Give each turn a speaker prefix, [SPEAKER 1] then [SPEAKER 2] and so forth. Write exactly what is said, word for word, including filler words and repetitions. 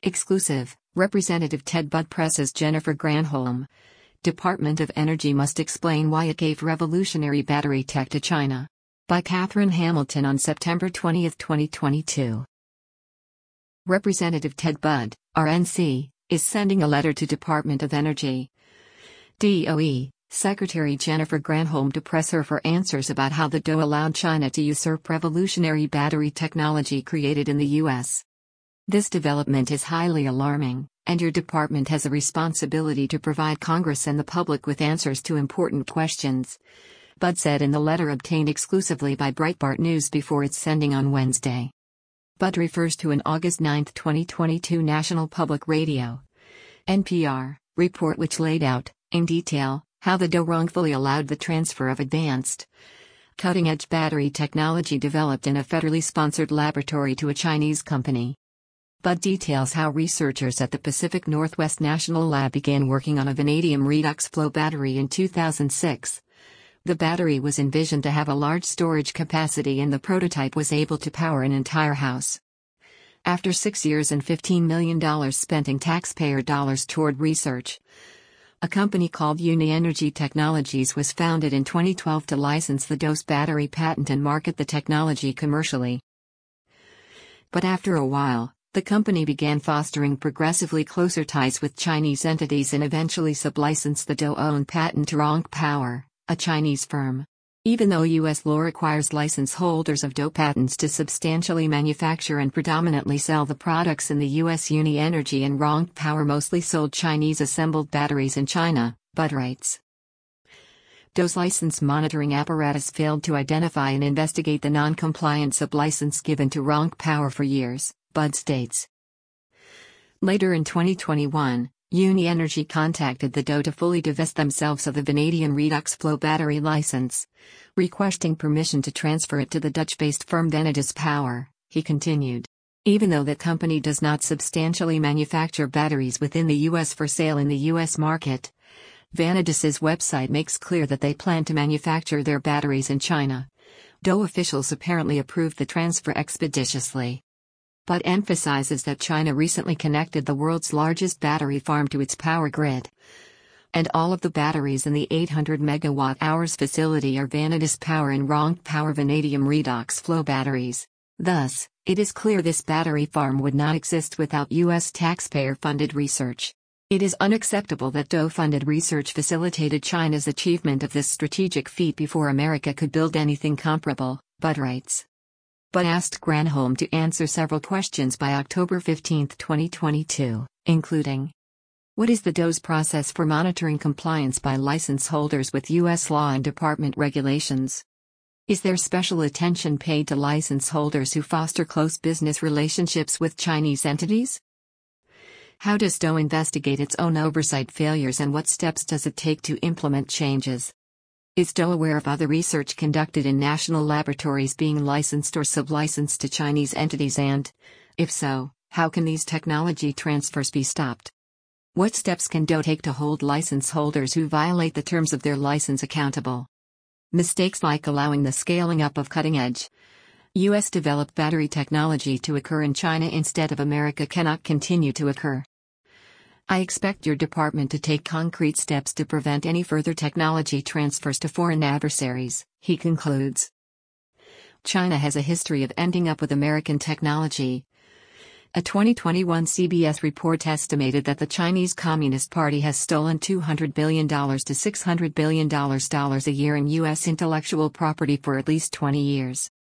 [SPEAKER 1] Exclusive, Representative Ted Budd presses Jennifer Granholm. Department of Energy must explain why it gave revolutionary battery tech to China. By Catherine Hamilton on September twentieth, twenty twenty-two. Representative Ted Budd, R N C, is sending a letter to Department of Energy D O E Secretary Jennifer Granholm to press her for answers about how the D O E allowed China to usurp revolutionary battery technology created in the U S. This development is highly alarming, and your department has a responsibility to provide Congress and the public with answers to important questions, Budd said in the letter obtained exclusively by Breitbart News before its sending on Wednesday. Budd refers to an August ninth, twenty twenty-two National Public Radio N P R report which laid out, in detail, how the D O E wrongfully allowed the transfer of advanced, cutting-edge battery technology developed in a federally sponsored laboratory to a Chinese company. Budd details how researchers at the Pacific Northwest National Lab began working on a vanadium redox flow battery in two thousand six. The battery was envisioned to have a large storage capacity and the prototype was able to power an entire house. After six years and fifteen million dollars spent in taxpayer dollars toward research, a company called Uni Energy Technologies was founded in twenty twelve to license the D O E S battery patent and market the technology commercially. But after a while, the company began fostering progressively closer ties with Chinese entities and eventually sublicensed the D O E-owned patent to RongPower, a Chinese firm. Even though U S law requires license holders of D O E patents to substantially manufacture and predominantly sell the products in the U S, Uni Energy and RongPower mostly sold Chinese assembled batteries in China, Budd writes. D O E's license monitoring apparatus failed to identify and investigate the non-compliant sublicense given to RongPower for years, Budd states. Later in twenty twenty-one, Uni Energy contacted the D O E to fully divest themselves of the vanadium redox flow battery license, requesting permission to transfer it to the Dutch-based firm Vanadis Power, he continued. Even though that company does not substantially manufacture batteries within the U S for sale in the U S market, Vanadis's website makes clear that they plan to manufacture their batteries in China. D O E officials apparently approved the transfer expeditiously. Budd emphasizes that China recently connected the world's largest battery farm to its power grid. And all of the batteries in the eight hundred megawatt hours facility are Vanadis Power and RongPower vanadium redox flow batteries. Thus, it is clear this battery farm would not exist without U S taxpayer-funded research. It is unacceptable that D O E-funded research facilitated China's achievement of this strategic feat before America could build anything comparable, Budd writes. Budd asked Granholm to answer several questions by October fifteenth, twenty twenty-two, including: what is the D O E's process for monitoring compliance by license holders with U S law and department regulations? Is there special attention paid to license holders who foster close business relationships with Chinese entities? How does D O E investigate its own oversight failures and what steps does it take to implement changes? Is D O E aware of other research conducted in national laboratories being licensed or sublicensed to Chinese entities and, if so, how can these technology transfers be stopped? What steps can D O E take to hold license holders who violate the terms of their license accountable? Mistakes like allowing the scaling up of cutting-edge, U S-developed battery technology to occur in China instead of America cannot continue to occur. I expect your department to take concrete steps to prevent any further technology transfers to foreign adversaries, he concludes. China has a history of ending up with American technology. A twenty twenty-one C B S report estimated that the Chinese Communist Party has stolen two hundred billion dollars to six hundred billion dollars a year in U S intellectual property for at least twenty years.